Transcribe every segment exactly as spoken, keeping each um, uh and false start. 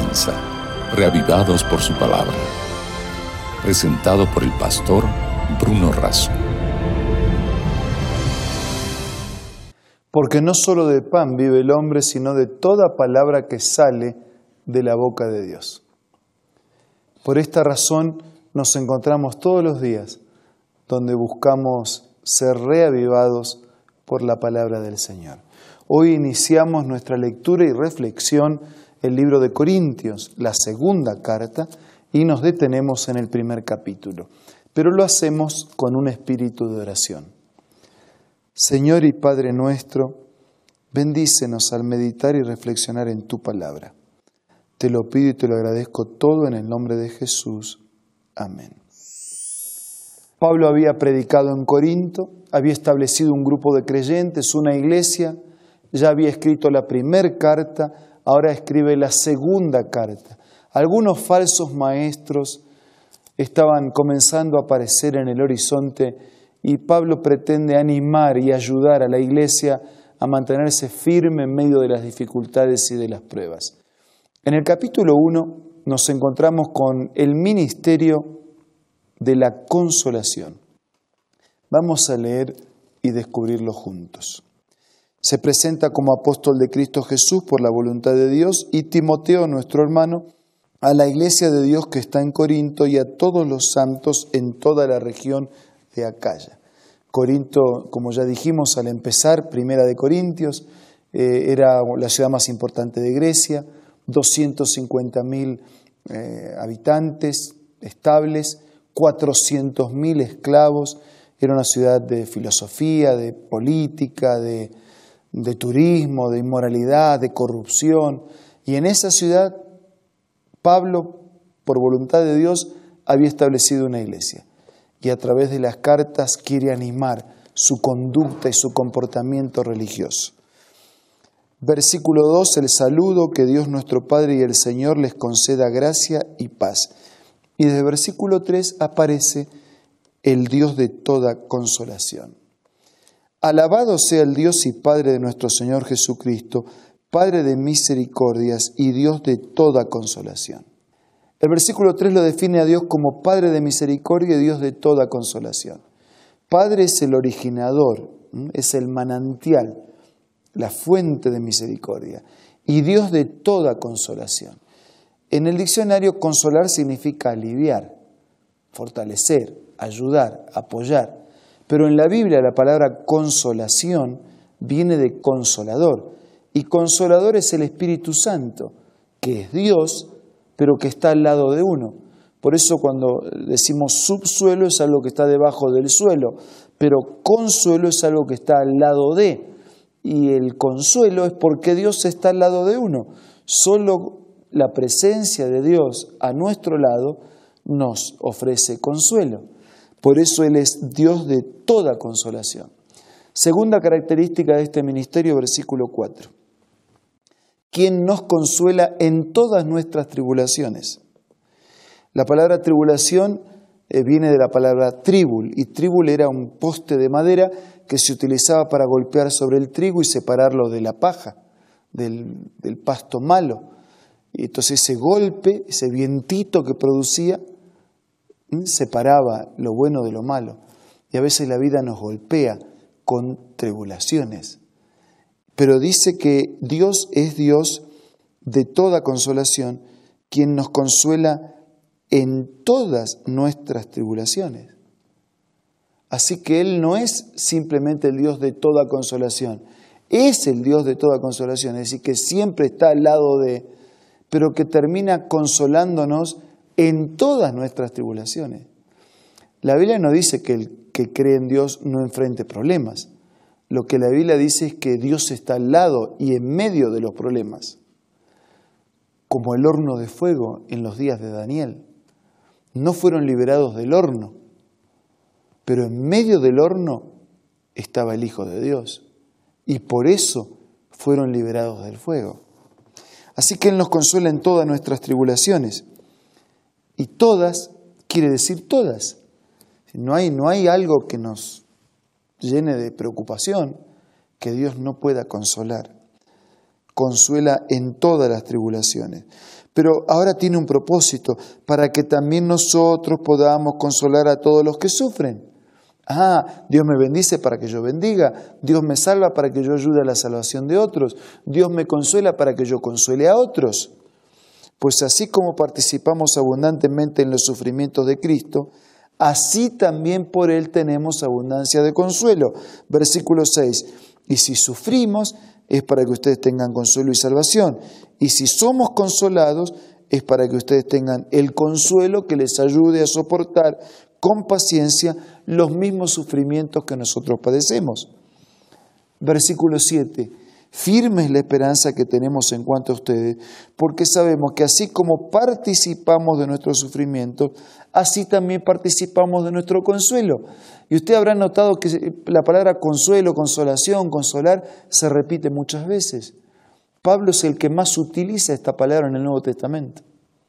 comienza, Reavivados por su palabra. Presentado por el pastor Bruno Razo. Porque no solo de pan vive el hombre, sino de toda palabra que sale de la boca de Dios. Por esta razón nos encontramos todos los días donde buscamos ser reavivados por la palabra del Señor. Hoy iniciamos nuestra lectura y reflexión el libro de Corintios, la segunda carta, y nos detenemos en el primer capítulo. Pero lo hacemos con un espíritu de oración. Señor y Padre nuestro, bendícenos al meditar y reflexionar en tu palabra. Te lo pido y te lo agradezco todo en el nombre de Jesús. Amén. Pablo había predicado en Corinto, había establecido un grupo de creyentes, una iglesia, ya había escrito la primera carta, ahora escribe la segunda carta. Algunos falsos maestros estaban comenzando a aparecer en el horizonte y Pablo pretende animar y ayudar a la iglesia a mantenerse firme en medio de las dificultades y de las pruebas. En el capítulo uno nos encontramos con el ministerio de la consolación. Vamos a leer y descubrirlo juntos. Se presenta como apóstol de Cristo Jesús por la voluntad de Dios y Timoteo, nuestro hermano, a la iglesia de Dios que está en Corinto y a todos los santos en toda la región de Acaya. Corinto, como ya dijimos al empezar, Primera de Corintios, eh, era la ciudad más importante de Grecia, doscientos cincuenta mil eh, habitantes estables, cuatrocientos mil esclavos, era una ciudad de filosofía, de política, de, de turismo, de inmoralidad, de corrupción. Y en esa ciudad, Pablo, por voluntad de Dios, había establecido una iglesia. Y a través de las cartas quiere animar su conducta y su comportamiento religioso. Versículo dos, el saludo, que Dios nuestro Padre y el Señor les conceda gracia y paz. Y desde versículo tres aparece el Dios de toda consolación. Alabado sea el Dios y Padre de nuestro Señor Jesucristo, Padre de misericordias y Dios de toda consolación. El versículo tres lo define a Dios como Padre de misericordia y Dios de toda consolación. Padre es el originador, es el manantial, la fuente de misericordia, y Dios de toda consolación. En el diccionario, consolar significa aliviar, fortalecer, ayudar, apoyar. Pero en la Biblia la palabra consolación viene de consolador. Y consolador es el Espíritu Santo, que es Dios, pero que está al lado de uno. Por eso cuando decimos subsuelo es algo que está debajo del suelo, pero consuelo es algo que está al lado de. Y el consuelo es porque Dios está al lado de uno. Solo la presencia de Dios a nuestro lado nos ofrece consuelo. Por eso Él es Dios de toda consolación. Segunda característica de este ministerio, versículo cuatro. Quien nos consuela en todas nuestras tribulaciones. La palabra tribulación eh, viene de la palabra tribul, y tribul era un poste de madera que se utilizaba para golpear sobre el trigo y separarlo de la paja, del, del pasto malo. Y entonces ese golpe, ese vientito que producía, separaba lo bueno de lo malo. Y a veces la vida nos golpea con tribulaciones. Pero dice que Dios es Dios de toda consolación, quien nos consuela en todas nuestras tribulaciones. Así que Él no es simplemente el Dios de toda consolación, es el Dios de toda consolación, es decir, que siempre está al lado de, pero que termina consolándonos en todas nuestras tribulaciones. La Biblia no dice que el que cree en Dios no enfrente problemas. Lo que la Biblia dice es que Dios está al lado y en medio de los problemas, como el horno de fuego en los días de Daniel. No fueron liberados del horno, pero en medio del horno estaba el Hijo de Dios, y por eso fueron liberados del fuego. Así que Él nos consuela en todas nuestras tribulaciones, y todas quiere decir todas. No hay, no hay algo que nos llene de preocupación que Dios no pueda consolar. consuela en todas las tribulaciones. Pero ahora tiene un propósito, para que también nosotros podamos consolar a todos los que sufren. Ah, Dios me bendice para que yo bendiga, Dios me salva para que yo ayude a la salvación de otros, Dios me consuela para que yo consuele a otros. Pues así como participamos abundantemente en los sufrimientos de Cristo, así también por Él tenemos abundancia de consuelo. Versículo seis, y si sufrimos es para que ustedes tengan consuelo y salvación, y si somos consolados es para que ustedes tengan el consuelo que les ayude a soportar con paciencia los mismos sufrimientos que nosotros padecemos. Versículo siete. Firme es la esperanza que tenemos en cuanto a ustedes, porque sabemos que así como participamos de nuestros sufrimientos, así también participamos de nuestro consuelo. Y usted habrá notado que la palabra consuelo, consolación, consolar, se repite muchas veces. Pablo es el que más utiliza esta palabra en el Nuevo Testamento.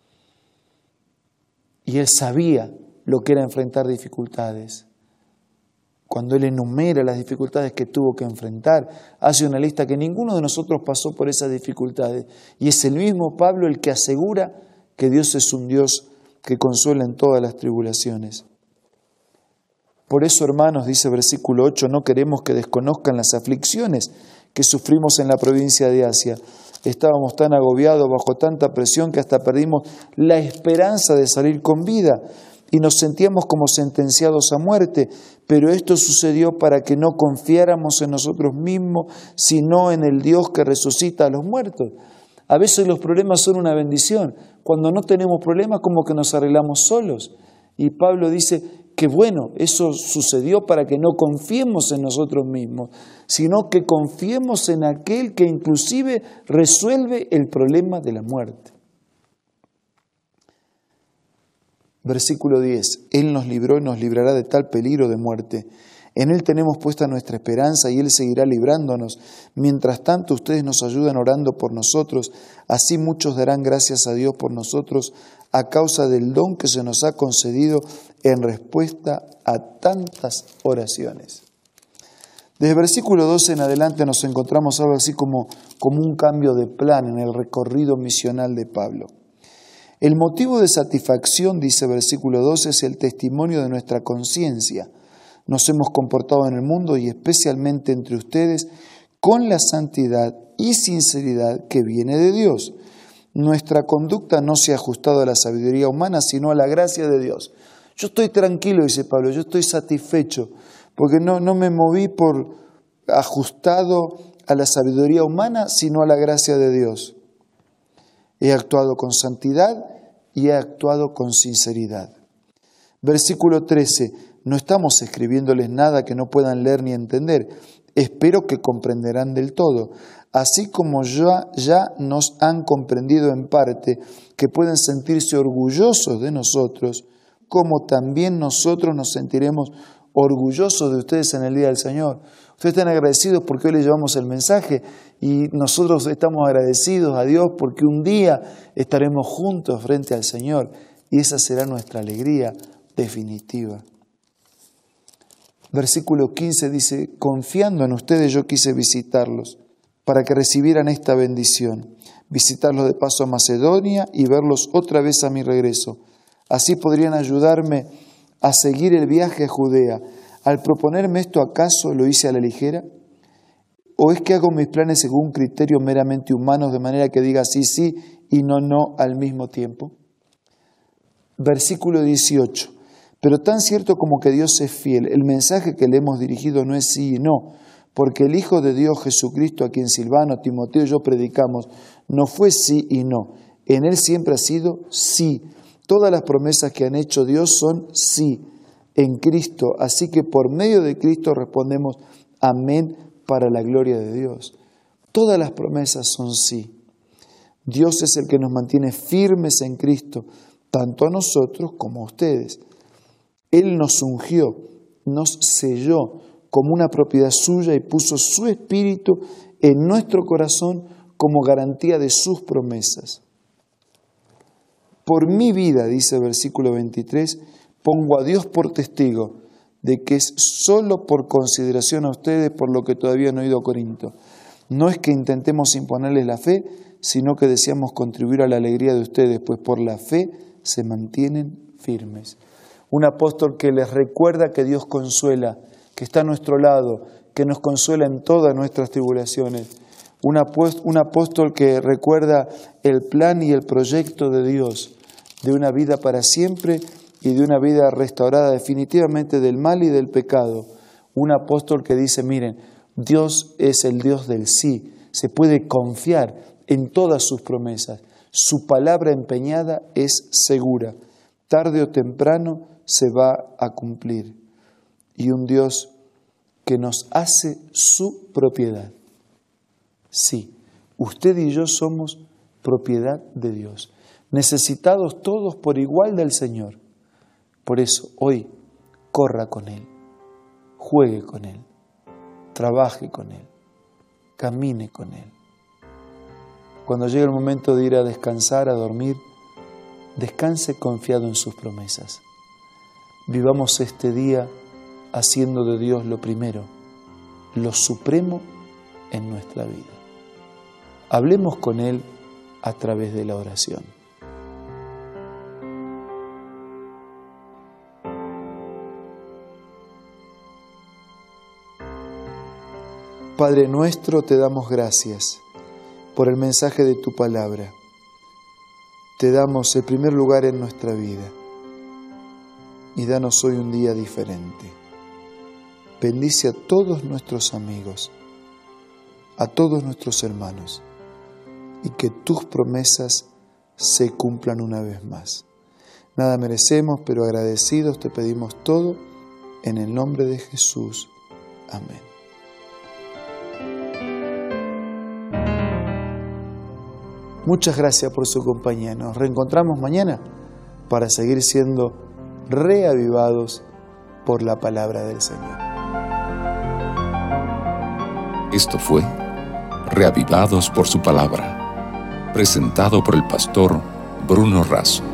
Y él sabía lo que era enfrentar dificultades. Cuando él enumera las dificultades que tuvo que enfrentar, hace una lista que ninguno de nosotros pasó por esas dificultades. Y es el mismo Pablo el que asegura que Dios es un Dios que consuela en todas las tribulaciones. Por eso, hermanos, dice versículo ocho, no queremos que desconozcan las aflicciones que sufrimos en la provincia de Asia. Estábamos tan agobiados bajo tanta presión que hasta perdimos la esperanza de salir con vida. Y nos sentíamos como sentenciados a muerte, pero esto sucedió para que no confiáramos en nosotros mismos, sino en el Dios que resucita a los muertos. A veces los problemas son una bendición. Cuando no tenemos problemas, como que nos arreglamos solos. Y Pablo dice que bueno, eso sucedió para que no confiemos en nosotros mismos, sino que confiemos en aquel que inclusive resuelve el problema de la muerte. Versículo diez, Él nos libró y nos librará de tal peligro de muerte. En Él tenemos puesta nuestra esperanza y Él seguirá librándonos. Mientras tanto, ustedes nos ayudan orando por nosotros. Así muchos darán gracias a Dios por nosotros a causa del don que se nos ha concedido en respuesta a tantas oraciones. Desde el versículo doce en adelante nos encontramos algo así como, como un cambio de plan en el recorrido misional de Pablo. El motivo de satisfacción, dice versículo doce, es el testimonio de nuestra conciencia. Nos hemos comportado en el mundo y especialmente entre ustedes con la santidad y sinceridad que viene de Dios. Nuestra conducta no se ha ajustado a la sabiduría humana, sino a la gracia de Dios. Yo estoy tranquilo, dice Pablo, yo estoy satisfecho, porque no, no me moví por ajustado a la sabiduría humana, sino a la gracia de Dios. He actuado con santidad y he actuado con sinceridad. Versículo trece. No estamos escribiéndoles nada que no puedan leer ni entender. Espero que comprenderán del todo. Así como ya, ya nos han comprendido en parte, que pueden sentirse orgullosos de nosotros, como también nosotros nos sentiremos orgullosos de ustedes en el día del Señor. Ustedes están agradecidos porque hoy les llevamos el mensaje y nosotros estamos agradecidos a Dios porque un día estaremos juntos frente al Señor y esa será nuestra alegría definitiva. Versículo quince dice, confiando en ustedes yo quise visitarlos para que recibieran esta bendición, visitarlos de paso a Macedonia y verlos otra vez a mi regreso. Así podrían ayudarme a seguir el viaje a Judea. Al proponerme esto, ¿acaso lo hice a la ligera? ¿O es que hago mis planes según criterios meramente humanos, de manera que diga sí, sí y no, no al mismo tiempo? Versículo dieciocho. Pero tan cierto como que Dios es fiel, el mensaje que le hemos dirigido no es sí y no, porque el Hijo de Dios Jesucristo, a quien Silvano, Timoteo y yo predicamos, no fue sí y no. En Él siempre ha sido sí. Todas las promesas que han hecho Dios son sí en Cristo. Así que por medio de Cristo respondemos amén para la gloria de Dios. Todas las promesas son sí. Dios es el que nos mantiene firmes en Cristo, tanto a nosotros como a ustedes. Él nos ungió, nos selló como una propiedad suya y puso su Espíritu en nuestro corazón como garantía de sus promesas. Por mi vida, dice el versículo veintitrés, pongo a Dios por testigo de que es solo por consideración a ustedes por lo que todavía no he ido a Corinto. No es que intentemos imponerles la fe, sino que deseamos contribuir a la alegría de ustedes, pues por la fe se mantienen firmes. Un apóstol que les recuerda que Dios consuela, que está a nuestro lado, que nos consuela en todas nuestras tribulaciones. Un apóstol, un apóstol que recuerda el plan y el proyecto de Dios, de una vida para siempre y de una vida restaurada definitivamente del mal y del pecado. Un apóstol que dice, miren, Dios es el Dios del sí, se puede confiar en todas sus promesas. Su palabra empeñada es segura, tarde o temprano se va a cumplir. Y un Dios que nos hace su propiedad. Sí, usted y yo somos propiedad de Dios, necesitados todos por igual del Señor. Por eso, hoy, corra con Él, juegue con Él, trabaje con Él, camine con Él. Cuando llegue el momento de ir a descansar, a dormir, descanse confiado en sus promesas. Vivamos este día haciendo de Dios lo primero, lo supremo en nuestra vida. Hablemos con Él a través de la oración. Padre nuestro, te damos gracias por el mensaje de tu palabra. Te damos el primer lugar en nuestra vida y danos hoy un día diferente. Bendice a todos nuestros amigos, a todos nuestros hermanos, y que tus promesas se cumplan una vez más. Nada merecemos, pero agradecidos te pedimos todo en el nombre de Jesús. Amén. Muchas gracias por su compañía. Nos reencontramos mañana para seguir siendo reavivados por la palabra del Señor. Esto fue Reavivados por su palabra, presentado por el pastor Bruno Razo.